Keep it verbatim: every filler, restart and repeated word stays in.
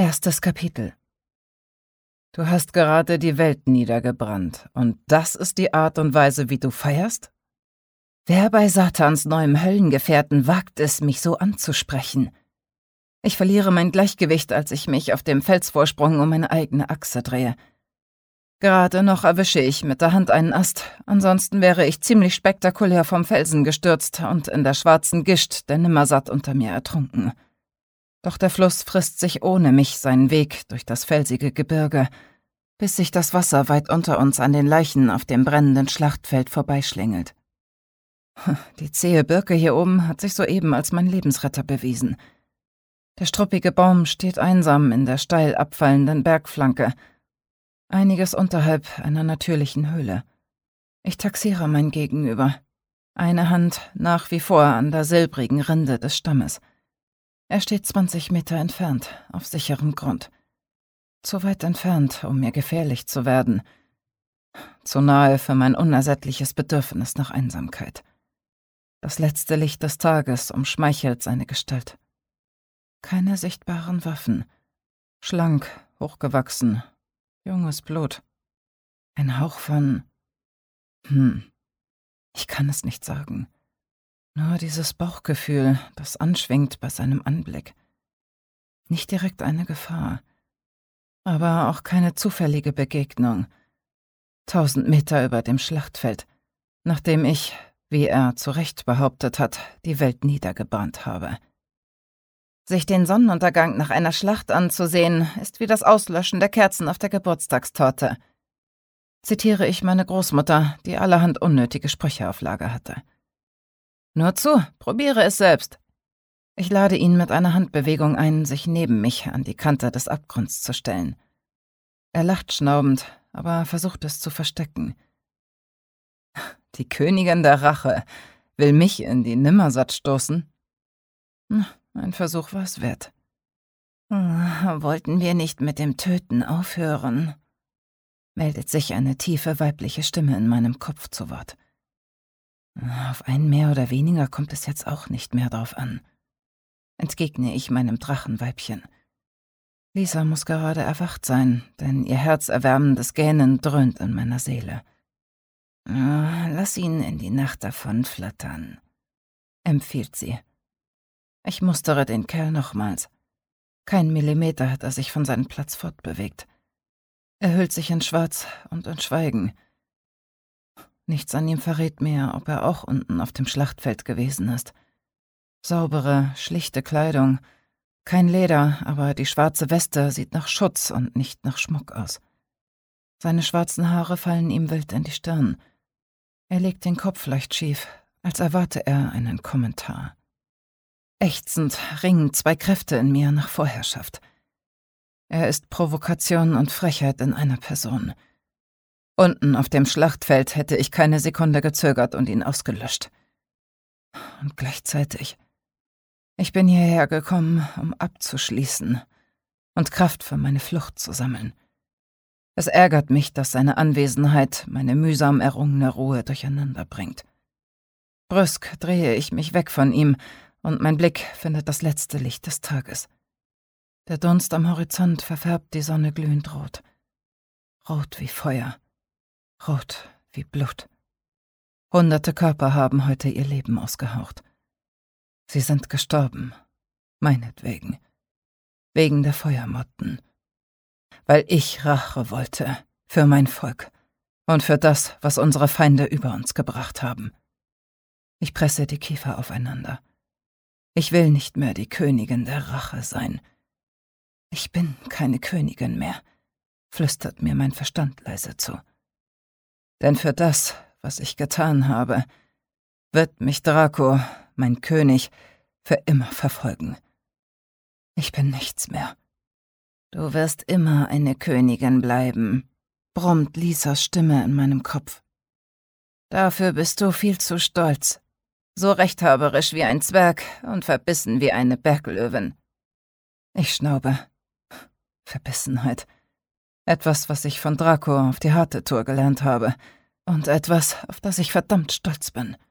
Erstes Kapitel. Du hast gerade die Welt niedergebrannt, und das ist die Art und Weise, wie du feierst? Wer bei Satans neuem Höllengefährten wagt es, mich so anzusprechen? Ich verliere mein Gleichgewicht, als ich mich auf dem Felsvorsprung um meine eigene Achse drehe. Gerade noch erwische ich mit der Hand einen Ast, ansonsten wäre ich ziemlich spektakulär vom Felsen gestürzt und in der schwarzen Gischt der Nimmersatt unter mir ertrunken. Doch der Fluss frisst sich ohne mich seinen Weg durch das felsige Gebirge, bis sich das Wasser weit unter uns an den Leichen auf dem brennenden Schlachtfeld vorbeischlängelt. Die zähe Birke hier oben hat sich soeben als mein Lebensretter bewiesen. Der struppige Baum steht einsam in der steil abfallenden Bergflanke, einiges unterhalb einer natürlichen Höhle. Ich taxiere mein Gegenüber, eine Hand nach wie vor an der silbrigen Rinde des Stammes. Er steht zwanzig Meter entfernt, auf sicherem Grund. Zu weit entfernt, um mir gefährlich zu werden. Zu nahe für mein unersättliches Bedürfnis nach Einsamkeit. Das letzte Licht des Tages umschmeichelt seine Gestalt. Keine sichtbaren Waffen. Schlank, hochgewachsen, junges Blut. Ein Hauch von... Hm, ich kann es nicht sagen. Nur dieses Bauchgefühl, das anschwingt bei seinem Anblick. Nicht direkt eine Gefahr, aber auch keine zufällige Begegnung. Tausend Meter über dem Schlachtfeld, nachdem ich, wie er zu Recht behauptet hat, die Welt niedergebrannt habe. Sich den Sonnenuntergang nach einer Schlacht anzusehen, ist wie das Auslöschen der Kerzen auf der Geburtstagstorte. Zitiere ich meine Großmutter, die allerhand unnötige Sprüche auf Lager hatte. Nur zu, probiere es selbst. Ich lade ihn mit einer Handbewegung ein, sich neben mich an die Kante des Abgrunds zu stellen. Er lacht schnaubend, aber versucht es zu verstecken. Die Königin der Rache will mich in die Nimmersatt stoßen? Ein Versuch war es wert. Wollten wir nicht mit dem Töten aufhören? Meldet sich eine tiefe weibliche Stimme in meinem Kopf zu Wort. Auf einen mehr oder weniger kommt es jetzt auch nicht mehr drauf an, entgegne ich meinem Drachenweibchen. Lisa muss gerade erwacht sein, denn ihr herzerwärmendes Gähnen dröhnt in meiner Seele. Lass ihn in die Nacht davonflattern, empfiehlt sie. Ich mustere den Kerl nochmals. Kein Millimeter hat er sich von seinem Platz fortbewegt. Er hüllt sich in Schwarz und in Schweigen. Nichts an ihm verrät mir, ob er auch unten auf dem Schlachtfeld gewesen ist. Saubere, schlichte Kleidung, kein Leder, aber die schwarze Weste sieht nach Schutz und nicht nach Schmuck aus. Seine schwarzen Haare fallen ihm wild in die Stirn. Er legt den Kopf leicht schief, als erwarte er einen Kommentar. Ächzend ringen zwei Kräfte in mir nach Vorherrschaft. Er ist Provokation und Frechheit in einer Person. Unten auf dem Schlachtfeld hätte ich keine Sekunde gezögert und ihn ausgelöscht. Und gleichzeitig, ich bin hierher gekommen, um abzuschließen und Kraft für meine Flucht zu sammeln. Es ärgert mich, dass seine Anwesenheit meine mühsam errungene Ruhe durcheinander bringt. Brüsk drehe ich mich weg von ihm, und mein Blick findet das letzte Licht des Tages. Der Dunst am Horizont verfärbt die Sonne glühend rot. Rot wie Feuer. Rot wie Blut. Hunderte Körper haben heute ihr Leben ausgehaucht. Sie sind gestorben. Meinetwegen. Wegen der Feuermotten. Weil ich Rache wollte. Für mein Volk. Und für das, was unsere Feinde über uns gebracht haben. Ich presse die Kiefer aufeinander. Ich will nicht mehr die Königin der Rache sein. Ich bin keine Königin mehr, flüstert mir mein Verstand leise zu. Denn für das, was ich getan habe, wird mich Draco, mein König, für immer verfolgen. Ich bin nichts mehr. Du wirst immer eine Königin bleiben, brummt Lisas Stimme in meinem Kopf. Dafür bist du viel zu stolz, so rechthaberisch wie ein Zwerg und verbissen wie eine Berglöwin. Ich schnaube. Verbissenheit. Etwas, was ich von Draco auf die harte Tour gelernt habe. Und etwas, auf das ich verdammt stolz bin.